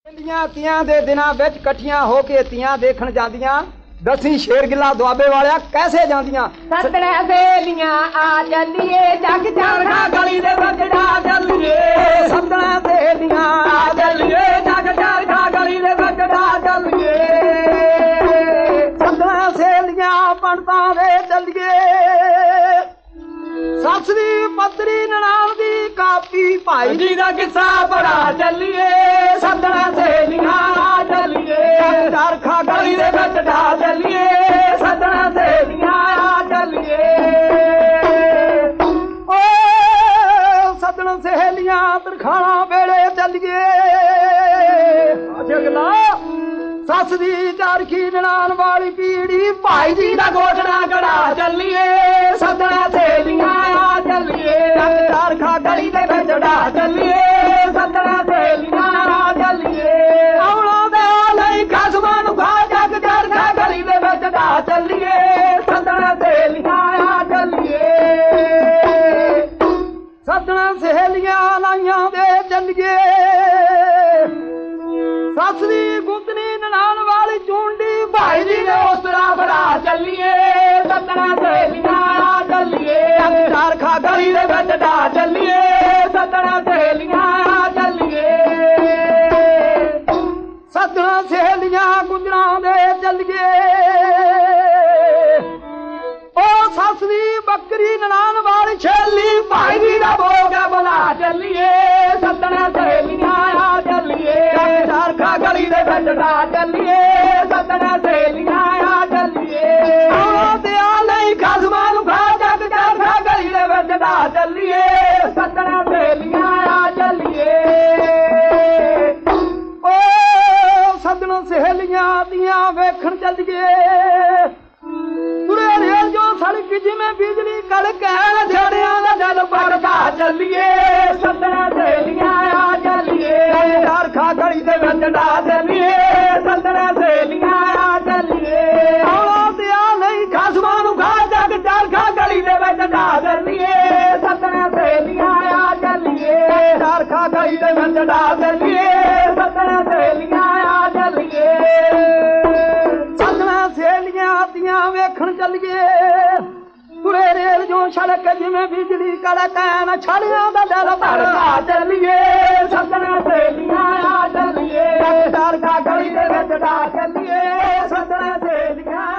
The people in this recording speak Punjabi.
ਤੀਆਂ ਦੇ ਦਿਨਾਂ ਵਿੱਚ ਇਕੱਠੀਆਂ ਹੋ ਕੇ ਤੀਆਂ ਦੇਖਣ ਜਾਂਦੀਆਂ। ਦਸੀਂ ਸ਼ੇਰਗਿੱਲਾ ਦੁਆਬੇ ਵਾਲਿਆ ਕੈਸੇ ਜਾਂਦੀਆਂ। ਸੱਤਣੇ ਸਹੇਲੀਆਂ ਆ ਚੱਲੀਏ ਜੱਗ ਚਰਖਾ ਗਲੀ ਦੇ ਵਿੱਚ ਜਾ ਚੱਲੀਏ। ਸੱਤਣੇ ਸਹੇਲੀਆਂ ਆ ਚੱਲੀਏ ਜੱਗ ਚਰਖਾ ਗਲੀ ਦੇ ਵਿੱਚ ਜਾ ਚੱਲੀਏ। ਸੱਤਣੇ ਸਹੇਲੀਆਂ ਪੰਡਤਾਂ ਦੇ ਚੱਲੀਏ। ਸੱਸ ਦੀ ਪੱਤਰੀ ਨਨਾਣ ਦੀ ਕਾਪੀ ਭਾਈ ਜੀ ਦਾ ਕਿੱਸਾ ਬੜਾ ਚੱਲੀਏ। ਸੱਤਣੇ ਸਹੇਲੀਆਂ ਆ ਚੱਲੀਏ ਚਰਖਾ ਗਲੀ ਦੇ ਵਿੱਚ ਜਾ ਚੱਲੀਏ। ਸੱਤਣੇ ਸਹੇਲੀਆਂ ਆ ਚੱਲੀਏ। ਓ ਸੱਤਣ ਸਹੇਲੀਆਂ ਤਰਖਾਣਾ ਵੇਲੇ ਚੱਲੀਏ। ਅਗਲਾ ਸੱਸ ਦੀ ਚਰਖੀ ਨਨਾਣ ਵਾਲੀ ਪੀੜੀ ਭਾਈ ਜੀ ਦਾ ਗੋਟਣਾ ਗੜਾ ਚੱਲੀਏ। ਸੱਤਣੇ ਸਹੇਲੀਆਂ ਆ ਚੱਲੀਏ ਚਰਖਾ ਗਲੀ ਦੇ ਵਿੱਚ ਡਾ ਚੱਲੀਏ। ਸੱਤਣੇ ਸਹੇਲੀਆਂ ਆ ਚੱਲੀਏ ਆਉਣਾ ਦੇ ਲਈ ਖਸਮਾਂ ਨੂੰ ਖਾ ਜੱਗ ਚਰਖਾ ਗਲੀ ਦੇ ਵਿੱਚ ਡਾ ਚੱਲੀਏ। ਸੱਤਣੇ ਸਹੇਲੀਆਂ ਆ ਚੱਲੀਏ। ਸੱਤਣਾ ਸਹੇਲੀਆਂ ਲਾਈਆਂ ਦੇ ਚੱਲੀਏ। ਸੱਸ ਦੀ ਗੁੱਤਨੀ ਨਨਾਣ ਵਾਲੀ ਚੁੰਡੀ ਭਾਈ ਜੀ ਨੇ ਉਸਰਾ ਬੜਾ ਚੱਲੀਏ। ਸੱਤਣੇ ਸਹੇਲੀਆਂ ਆ ਚੱਲੀਏ ਚਰਖਾ ਗਲੀ ਦੇ ਵਿੱਚ ਡਾ ਚੱਲੀਏ। ਸੱਤਣੇ ਸਹੇਲੀਆਂ ਆ ਚੱਲੀਏ। ਸੱਤਣਾ ਸਹੇਲੀਆਂ ਗੁਜਰਾਂ ਦੇ ਚੱਲੀਏ। ਉਹ ਸੱਸ ਦੀ ਬੱਕਰੀ ਨਨਾਣ ਵਾਲੀ ਛੇਲੀ ਭਾਈ ਜੀ ਦਾ ਭੋਗਾ ਬਣਾ ਚੱਲੀਏ। ਸੱਤਣੇ ਸਹੇਲੀਆਂ ਆ ਚੱਲੀਏ ਚਰਖਾ ਗਲੀ ਦੇ ਵਿੱਚ ਡਾ ਚੱਲੀਏ। ਸੱਤਣੇ ਸਹੇਲੀਆਂ ਆ ਚੱਲੀਏ ਆਉਣਾ ਦਿਆ ਨਹੀਂ ਖਸਮਾਂ ਨੂੰ ਖਾ ਜੱਗ ਚਰਖਾ ਗਲੀ ਦੇ ਵਿੱਚ ਡਾ ਚੱਲੀਏ। ਸੱਤਣੇ ਸਹੇਲੀਆਂ ਆ ਚੱਲੀਏ। ਓ ਸੱਜਣ ਸਹੇਲੀਆਂ ਦੀਆਂ ਵੇਖਣ ਚੱਲੀਏ। ਤੁਰੇ ਰੇਲ ਜੋ ਸੜਕ ਜਿਵੇਂ ਬਿਜਲੀ ਕੜਕੈਣ ਜੜਿਆਂ ਦਾ ਦਿਲ ਭੜਕਾ ਚੱਲੀਏ। ਸੱਤਣੇ ਸਹੇਲੀਆਂ ਆ ਚੱਲੀਏ ਚਰਖਾ ਗਲੀ ਦੇ ਵਿੱਚ ਡਾ ਚੱਲੀਏ। ਸੱਤਣੇ ਸਹੇਲੀਆਂ ਆ ਚੱਲੀਏ ਆਉਣਾ ਦਿਆ ਨਹੀਂ ਖਸਮਾਂ ਨੂੰ ਖਾ ਜੱਗ ਚਰਖਾ ਗਲੀ ਦੇ ਵਿੱਚ ਡਾ ਚੱਲੀਏ। ਸੱਤਣੇ ਸਹੇਲੀਆਂ ਆ ਚੱਲੀਏ ਚਰਖਾ ਗਲੀ ਦੇ ਵਿੱਚ ਡਾ ਚੱਲੀਏ। ਸੱਤਣੇ ਸਹੇਲੀਆਂ ਆ ਚੱਲੀਏ। ਸੱਜਣਾ ਸਹੇਲੀਆਂ ਦੀਆਂ ਵੇਖਣ ਚੱਲੀਏ। ਤੁਰੇ ਰੇਲ ਜੋ ਸੜਕ ਜਿਵੇਂ ਬਿਜਲੀ ਕੜਕੈਣ ਛੜਿਆਂ ਦਾ ਦਿਲ ਭੜਕਾ ਚੱਲੀਏ। ਸੱਤਣੇ ਸਹੇਲੀਆਂ ਆ ਚੱਲੀਏ ਚਰਖਾ ਗਲੀ ਦੇ ਵਿੱਚ ਡਾ ਚੱਲੀਏ। ਸੱਤਣੇ ਸਹੇਲੀਆਂ